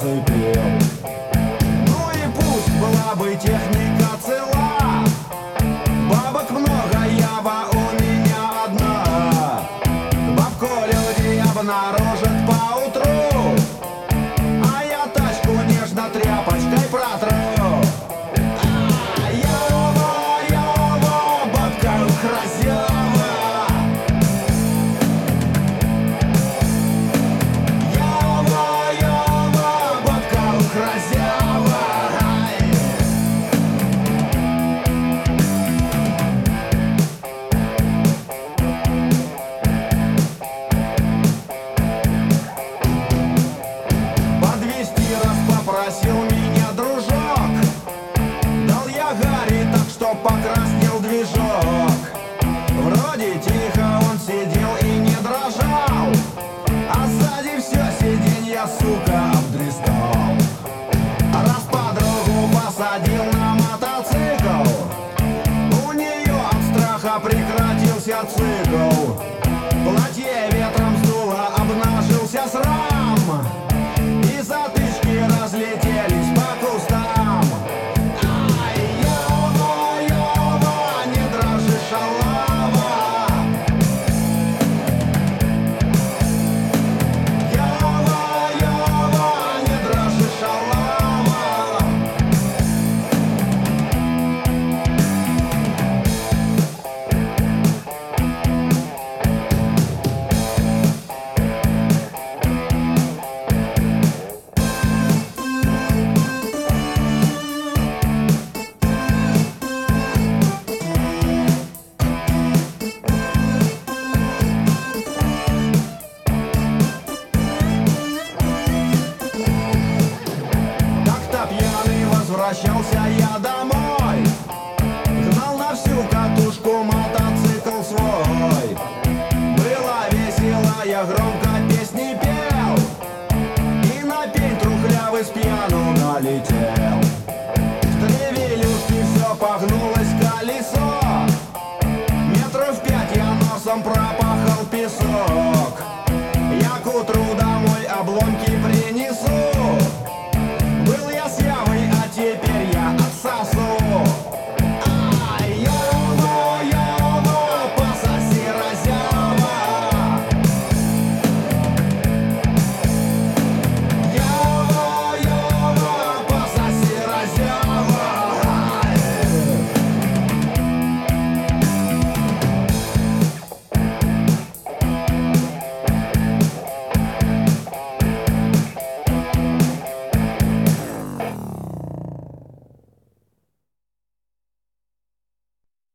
зацепил. Ну и пусть была бы техника цела, бабок много, ява у меня одна. Бабку люди обнаружат поутру, а я тачку нежно тряпочкой протру. Ява, бабка хразява. Ява, бабка хразява. Подвезти раз попросил меня дружок, дал я Гарри так, что покраснел движок. Вроде тихо он сидел и не дрожал, а сзади все сиденье, сука, обдристал. Раз подругу посадил на мотоцикл, у нее от страха прекратился цикл. Платье ветром сдуло, обнажился срам.